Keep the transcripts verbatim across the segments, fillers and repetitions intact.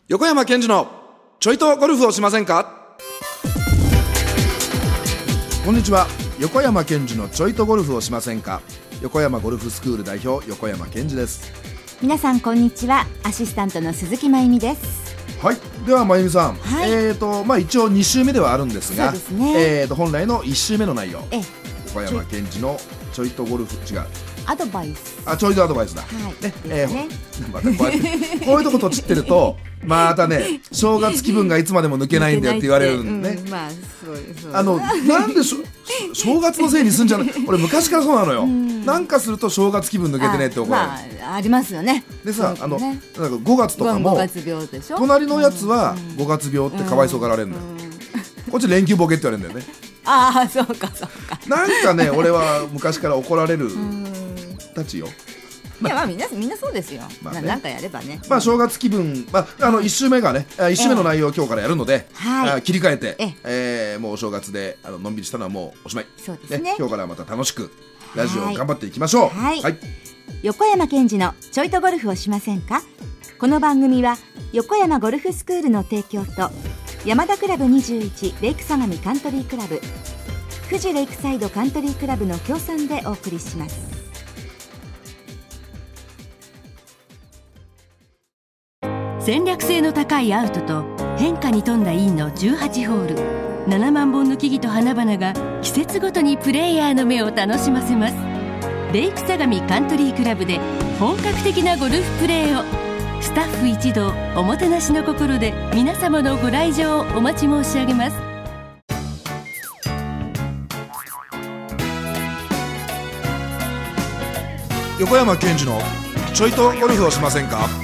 横山健二のちょいとゴルフをしませんか。こんにちは。横山健二のちょいとゴルフをしませんか。横山ゴルフスクール代表横山健二です。 皆さんこんにちは。アシスタントの鈴木真由美です。 はい、では真由美さん、 はい、 えーとまあ、一応に週目ではあるんですが、 そうですね、 えーと本来のいち週目の内容、 え横山健二のちょいとゴルフ違うアドバイスあちょいとアドバイスだ、 はいねですねえー、またこうやってこういうとことちってるとまたね正月気分がいつまでも抜けないんだよって言われるんでね、 うん、まあそうそうあのなんでしょ正月のせいにすんじゃない俺昔からそうなのよ、うん、なんかすると正月気分抜けてねって怒られる。 あ、まあ、ありますよね。 でさ、 ね、 あのなんかごがつとかもごがつ病でしょ。 隣のやつはごがつ病ってかわいそうがられるんだよ、うんうん、こっち連休ボケって言われるんだよね。 ああそうかそうか。 なんかね俺は昔から怒られるたちよ。 いやまあみんなみんなそうですよ。 まあね、 なんかやればね。 まあ正月気分、まああのいち週目がね、いち週目の内容を今日からやるので、はい、切り替えて、ええー、もうお正月であののんびりしたのはもうおしまい。 そうですね。ね今日からまた楽しくラジオを頑張っていきましょう。 はい。はい、横山健二のちょいとゴルフをしませんか。この番組は横山ゴルフスクールの提供と山田クラブにじゅういちレイク相模カントリークラブ、富士レイクサイドカントリークラブの協賛でお送りします。 戦略性の高いアウトと変化に富んだインのじゅうはちホール、ななまん本の木々と花々が季節ごとにプレイヤーの目を楽しませます。レイク相模カントリークラブで本格的なゴルフプレーを。スタッフ一同おもてなしの心で皆様のご来場をお待ち申し上げます。 横山健二のちょいとゴルフをしませんか。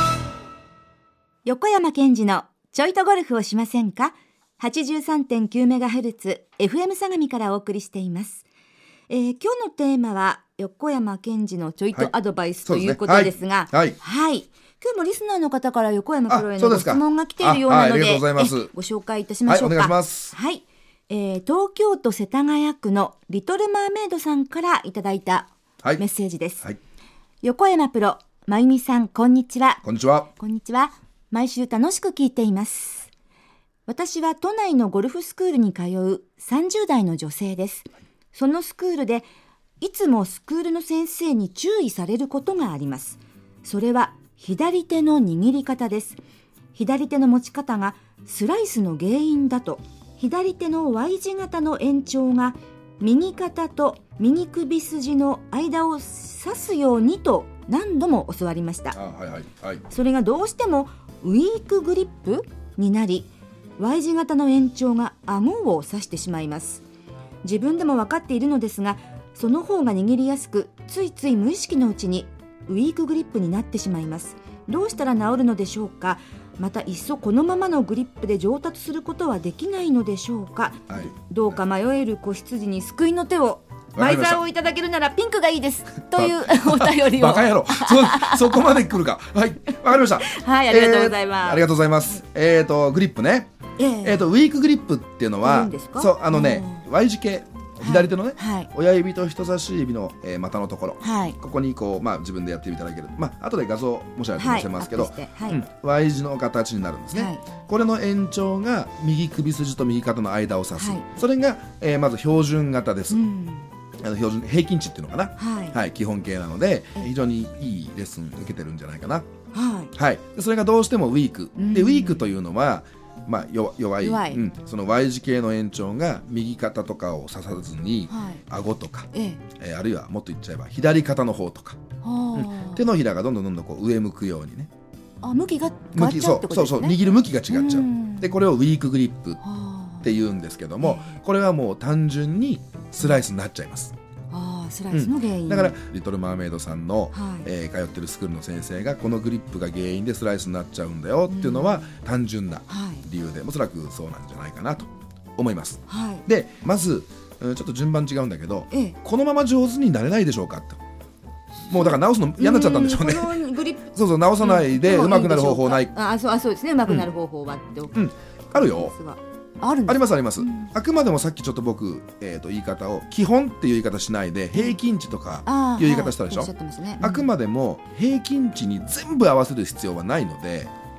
横山健二のちょいとゴルフをしませんか。 はちじゅうさんてんきゅうメガヘルツ エフエム 相模からお送りしています。えー、今日のテーマは横山健二のちょいとアドバイス、はい、ということですが、はいはいはい、今日もリスナーの方から横山プロへのご質問が来ているようなので、ご紹介いたしましょうか。 はい、お願いします。 はい、えー、東京都世田谷区のリトルマーメイドさんからいただいたメッセージです。はいはい、横山プロ、真由美さん、こんにちは。 こんにちは。 こんにちは。毎週楽しく聞いています。私は都内のゴルフスクールに通うさんじゅう代の女性です。そのスクールでいつもスクールの先生に注意されることがあります。それは左手の握り方です。左手の持ち方がスライスの原因だと、左手の Y 字型の延長が右肩と右首筋の間を指すようにと何度も教わりました。あ、はいはいはい、それがどうしてもウィークグリップになり、 Y 字型の延長が顎を指してしまいます。自分でも分かっているのですが、その方が握りやすく、ついつい無意識のうちにウィークグリップになってしまいます。どうしたら治るのでしょうか。またいっそこのままのグリップで上達することはできないのでしょうか。はい、どうか迷える子羊に救いの手を。マイザーをいただけるならピンクがいいですというお便りを。 バカ野郎 そ, そこまで来るか。はい、わかりました。 はい、ありがとうございます。 えー、ありがとうございます。えーとグリップね、えーえー、とウィークグリップっていうのは、そうあのね、Y 字形、左手のね、はい、親指と人差し指の、えー、股のところ、はい、ここにこう、まあ、自分でやっていただける、まあ後で画像もしあれば載せますけど、はいはい、うん、Y 字の形になるんですね。はい、これの延長が右首筋と右肩の間を指す、はい、それが、えー、まず標準型です。うん、あの標準平均値っていうのかな、はいはい、基本形なので非常にいいレッスン受けてるんじゃないかな。はいはい、でそれがどうしてもウィークで、ウィークというのは、まあ、弱, 弱い、弱い、うん、その Y 字形の延長が右肩とかを刺さずに、はい、顎とか、ええー、あるいはもっと言っちゃえば左肩の方とか、うん、手のひらがどんどんどんどんこう上向くようにね、 あ、向きが変わっちゃうってことですね。そうそうそう、握る向きが違っちゃう。でこれをウィークグリップって言うんですけども、これはもう単純にスライスになっちゃいます。 あ、スライスの原因、うん、 だからリトルマーメイドさんの、はい、えー、通ってるスクールの先生がこのグリップが原因でスライスになっちゃうんだよっていうのは、うん、単純な理由で、はい、おそらくそうなんじゃないかなと思います。はい、でまずちょっと順番違うんだけど、ええ、このまま上手になれないでしょうかと。もうだから直すの嫌になっちゃったんでしょうね。このグリップそうそう、直さないで上手くなる方法ない。 あ、そう、あ、そうですね、上手くなる方法はって、うんうん、 あるよ。 あるんですか？ ありますあります、うん、あくまでもさっきちょっと僕、えー、と言い方を基本っていう言い方しないで平均値とかいう言い方したでしょ、はい、ね、うん、あくまでも平均値に全部合わせる必要はないので、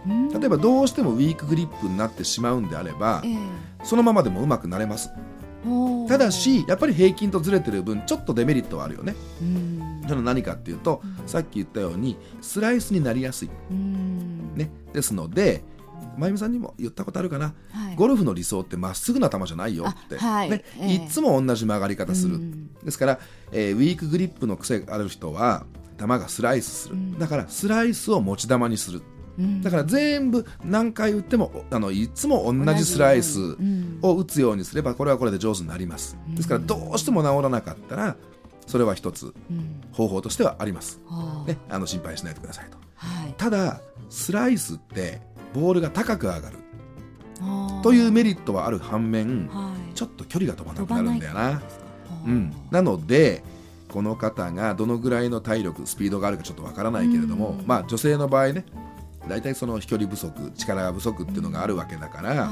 例えばどうしてもウィークグリップになってしまうんであれば、えー、そのままでもうまくなれます。ただしやっぱり平均とずれてる分ちょっとデメリットはあるよね。その何かっていうと、うん、さっき言ったようにスライスになりやすい、ね、ですのでまゆみさんにも言ったことあるかな、はい、ゴルフの理想ってまっすぐな球じゃないよって、はいねえー、いつも同じ曲がり方する、うん、ですから、えー、ウィークグリップの癖がある人は球がスライスする、うん、だからスライスを持ち球にする、うん、だから全部何回打ってもあのいつも同じスライスを打つようにすればこれはこれで上手になります。ですからどうしても治らなかったらそれは一つ方法としてはあります、うんね、あの心配しないでくださいと、はい、ただスライスってボールが高く上がるというメリットはある反面、はい、ちょっと距離が飛ばなくなるんだよな、うん、なのでこの方がどのぐらいの体力スピードがあるかちょっとわからないけれども、まあ、女性の場合ねだいたいその飛距離不足力不足っていうのがあるわけだから、はい、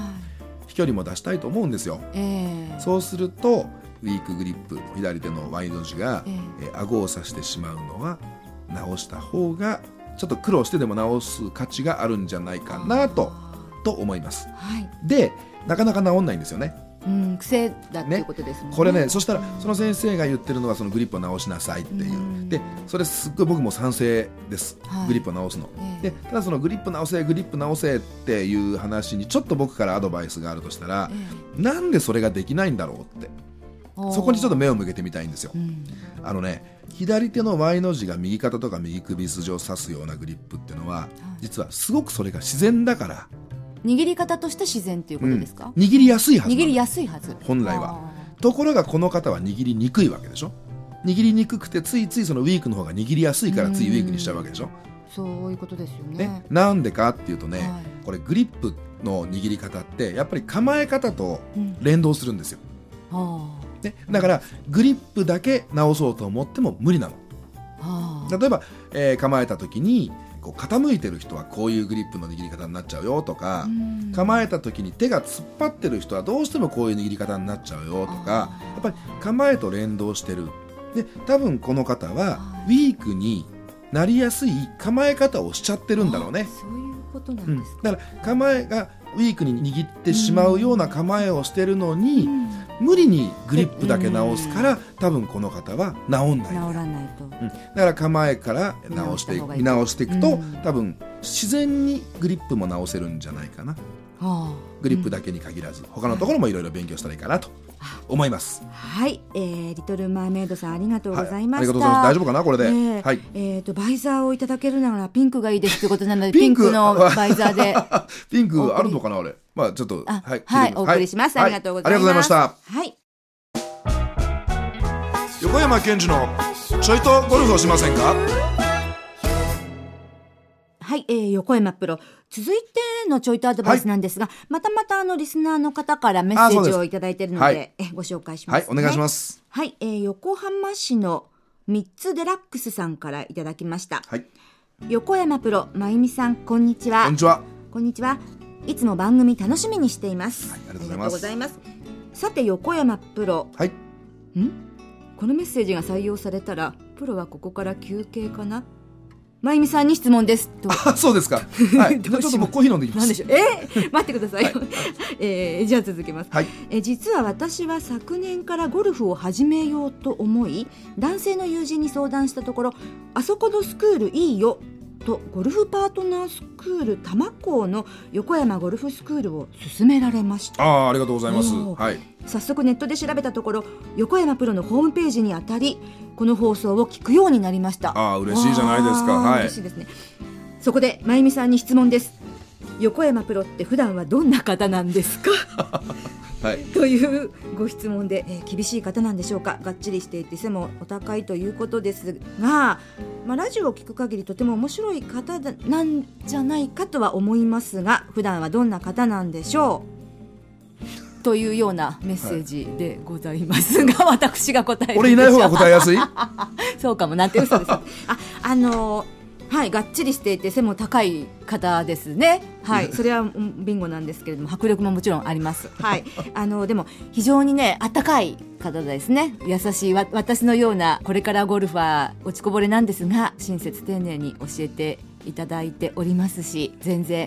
飛距離も出したいと思うんですよ、えー、そうするとウィークグリップ左手の Y の字が、えーえー、顎を刺してしまうのは直した方がちょっと苦労してでも直す価値があるんじゃないかなとと思います、はい、でなかなか治んないんですよね。 うん、癖だっていうことですもんね。 これね、そしたらその先生が言ってるのはそのグリップを直しなさいっていう、うん、でそれすっごい僕も賛成です、はい、グリップを直すの、えー、でただそのグリップ直せグリップ直せっていう話にちょっと僕からアドバイスがあるとしたら、えー、なんでそれができないんだろうってそこにちょっと目を向けてみたいんですよ、うん、あのね左手の Y の字が右肩とか右首筋を刺すようなグリップっていうのは、はい、実はすごくそれが自然だから握り方として自然っていうことですか、 うん、握りやすいはず握りやすいはず本来は。ところがこの方は握りにくいわけでしょ。握りにくくてついついそのウィークの方が握りやすいからついウィークにしちゃうわけでしょ。 そういうことですよ ね, ねなんでかっていうとね、はい、これグリップの握り方ってやっぱり構え方と連動するんですよ、うんね、だからグリップだけ直そうと思っても無理なの、はあ、例えば、えー、構えた時にこう傾いてる人はこういうグリップの握り方になっちゃうよとか、構えた時に手が突っ張ってる人はどうしてもこういう握り方になっちゃうよとか、やっぱり構えと連動してる。で多分この方はウィークになりやすい構え方をしちゃってるんだろうね。 そういうことなんですか、 うん、だから構えがウィークに握ってしまうような構えをしてるのに、無理にグリップだけ直すから、多分この方は治んない。 治らないと、うん、 だから構えから直していく見直していくと、多分自然にグリップも直せるんじゃないかな、はあ、グリップだけに限らず、うん、他のところもいろいろ勉強したらいいかなと思います。 はい、えー、リトルマーメイドさんありがとうございました、はい、ありがとうございます。 大丈夫かなこれで、えーはいえー、とバイザーをいただけるならピンクがいいですということなのでピンクのバイザーでピンクあるのかなあれ、まあちょっとはい、はい、お送りします、はい、ありがとうございます、 はい、ありがとうございました。 はい、 横山健二のちょいとゴルフをしませんか。 はい、えー、横山プロ続いてのちょいとアドバイスなんですが、はい、またまたあのリスナーの方からメッセージをいただいているので、はい、えご紹介します、ね、 はいお願いします。 はい、えー、横浜市のみっつデラックスさんからいただきました、はい、横山プロまゆみさんこんにちは。 こんにちは。 こんにちは。いつも番組楽しみにしています、 はい、ありがとうございます。 さて横山プロ、 はい、 んこのメッセージが採用されたらプロはここから休憩かな。まゆみさんに質問ですと。 あ、そうですか、はい、ちょっともうコーヒー飲んできます。 なんでしょう、えー、待ってください、はいえー、じゃあ続けます、 はいえー、実は私は昨年からゴルフを始めようと思い男性の友人に相談したところ、あそこのスクールいいよとゴルフパートナースクール多摩校の横山ゴルフスクールを勧められました。 あ、ありがとうございます、はい、 早速ネットで調べたところ横山プロのホームページにあたりこの放送を聞くようになりました。 あ、嬉しいじゃないですか、はい、 嬉しいですね。そこでまゆみさんに質問です。横山プロって普段はどんな方なんですかはい、というご質問で、えー、厳しい方なんでしょうか。がっちりしていて背もお高いということですが、まあ、ラジオを聞く限りとても面白い方なんじゃないかとは思いますが、普段はどんな方なんでしょうというようなメッセージでございますが、はい、私が答える俺いない方が答えやすいそうかもなんて嘘ですあ、あのーはい、がっちりしていて背も高い方ですね、はい、それはビンゴなんですけれども迫力ももちろんあります、はい、あのでも非常にね温かい方ですね。優しいわ私のようなこれからゴルファー落ちこぼれなんですが親切丁寧に教えていただいておりますし、全然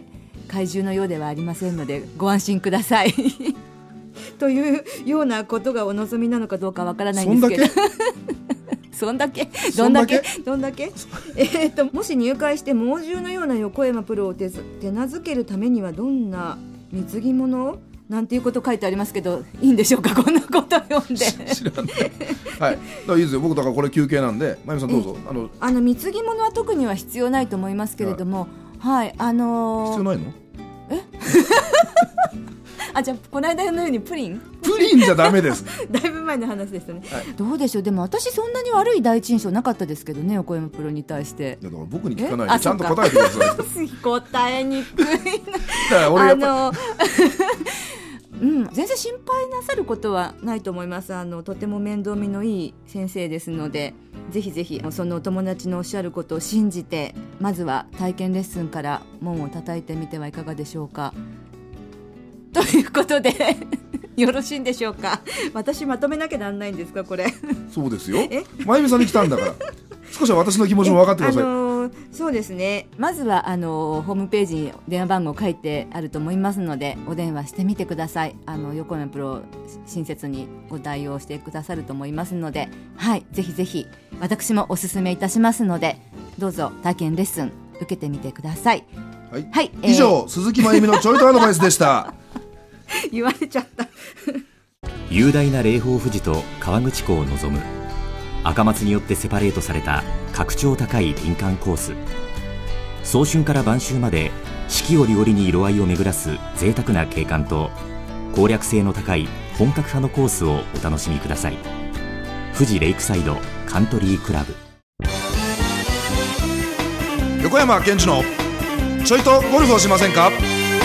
怪獣のようではありませんのでご安心くださいというようなことがお望みなのかどうかわからないんですけどそんだけどんだけどんだけえー、ともし入会して猛獣のような横山プロを 手, 手なずけるためにはどんな貢ぎ物なんていうこと書いてありますけど、いいんでしょうか、こんなこと読んで知らないはい、だからいいですよ、僕だからこれ休憩なんで、まゆみさんどうぞ。あのあの貢ぎ物は特には必要ないと思いますけれども、はい、はい、あのー、 必要ないの？ えあ、じゃあこの間のようにプリンプリンじゃダメですだいぶ前の話でしたね、 はい、 どうでしょう。でも私そんなに悪い第一印象なかったですけどね、横山プロに対して。 いやだから僕に聞かないでちゃんと答えてください答えにくいなだから俺やっぱあのうん、全然心配なさることはないと思います。あのとても面倒見のいい先生ですので、ぜひぜひそのお友達のおっしゃることを信じて、まずは体験レッスンから門を叩いてみてはいかがでしょうか。ということでよろしいんでしょうか。私まとめなきゃなんないんですか、これ。 そうですよ、まゆみさんに来たんだから少しは私の気持ちも分かってください。 あのー、そうですね、まずはあのー、ホームページに電話番号書いてあると思いますので、お電話してみてください。あの横山プロ親切にご対応してくださると思いますので、はい、ぜひぜひ私もお勧めいたしますので、どうぞ体験レッスン受けてみてください。 はい、はい、以上、えー、鈴木まゆみのちょいとアドバイスでした言われちゃった雄大な霊峰富士と河口湖を望む赤松によってセパレートされた格調高い林間コース。早春から晩秋まで四季折々に色合いを巡らす贅沢な景観と攻略性の高い本格派のコースをお楽しみください。富士レイクサイドカントリークラブ。 横山健二のちょいとゴルフをしませんか。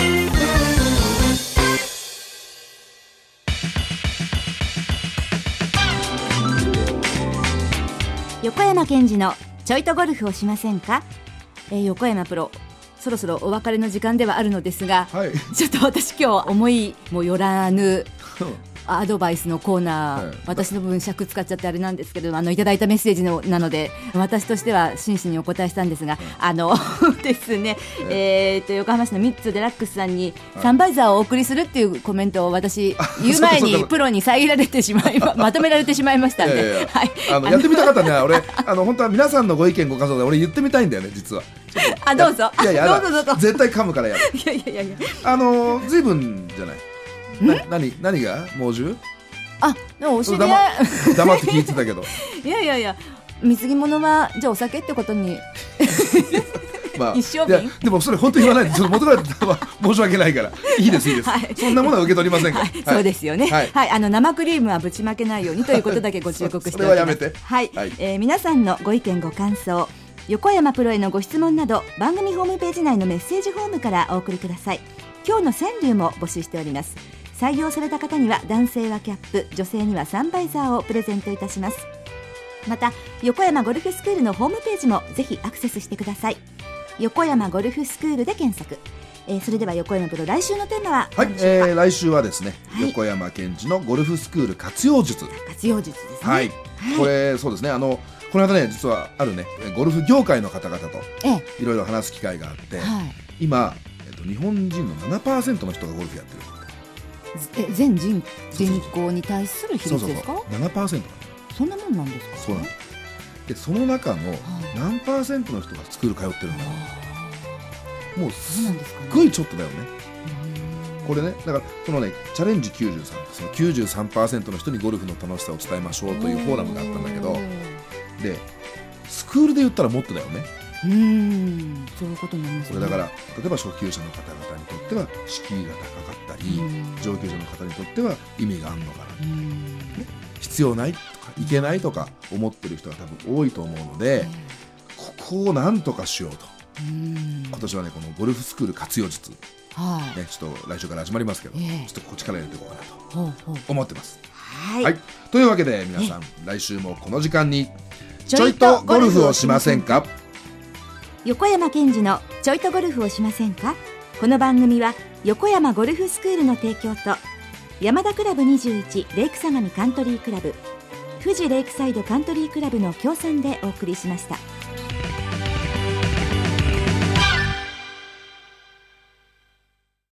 横山健二のちょいとゴルフをしませんか。えー、横山プロ、そろそろお別れの時間ではあるのですが、はい、ちょっと私今日思いもよらぬアドバイスのコーナー、はい、私の分尺使っちゃってあれなんですけど、あのいただいたメッセージのなので私としては真摯にお答えしたんですが、あのですね、えー、と横浜市のミッツデラックスさんにサンバイザーをお送りするっていうコメントを私言う前にプロに遮られてしまいまとめられてしまいましたんで、いやいやいや、はい、 あのやってみたかったね俺あの本当は皆さんのご意見ご感想で俺言ってみたいんだよね実は。 あ、どうぞ。 いやいや、 どうぞどうぞ。 絶対噛むからやる。 いやいやいやいや、 あのずいぶんじゃない。な何何が猛獣？ あ、でもお知り合い黙って聞いてたけどいやいやいや、貢ぎ物はじゃあお酒ってことにまあ、一生瓶。 でもそれ本当に言わないで、その元から申し訳ないからいいですいいです、はい、そんなものは受け取りませんから、はいはい、そうですよね、はいはい、あの生クリームはぶちまけないようにということだけご忠告しておきますそれはやめて、 はいはい、えー、皆さんのご意見ご感想、横山プロへのご質問など番組ホームページ内のメッセージフォームからお送りください。今日の川柳も募集しております。採用された方には男性はキャップ、女性にはサンバイザーをプレゼントいたします。また横山ゴルフスクールのホームページもぜひアクセスしてください。横山ゴルフスクールで検索、えー、それでは横山プロ、来週のテーマははい、えー、来週はですね、はい、横山健二のゴルフスクール活用術。 活用術ですね、 はい、はい、これそうですね、あのこの間ね実はあるねゴルフ業界の方々といろいろ話す機会があって、ええ、今、えっと、日本人の ななパーセント の人がゴルフやってる。 え全 人, 人口に対する比率ですか？ そうそうそう、ななパーセント。 そんなもんなんですか？ そうなんで、その中の何パーセントの人がスクール通ってるんだろう。もうすっごいちょっとだよね。これね、だからそのねチャレンジきゅうじゅうさん、その きゅうじゅうさんパーセント の人にゴルフの楽しさを伝えましょうというフォーラムがあったんだけど、でスクールで言ったらもっとだよね。 うーん、そういうことになりますね。 これだから例えば初級者の方々にとっては敷居が高かったり、上級者の方にとっては意味があるのかな、ね、必要ないとかいけないとか思ってる人が多分多いと思うので、ここをなんとかしようと。今年はねこのゴルフスクール活用術、はいね、ちょっと来週から始まりますけど、えー、ちょっとこっちから入れていこうかなと思ってます。はい、はい、というわけで皆さん来週もこの時間にちょいとゴルフをしませんか。 横山健二のちょいとゴルフをしませんか。この番組は横山ゴルフスクールの提供と山田クラブにじゅういちレイク相模カントリークラブ、富士レイクサイドカントリークラブの協賛でお送りしました。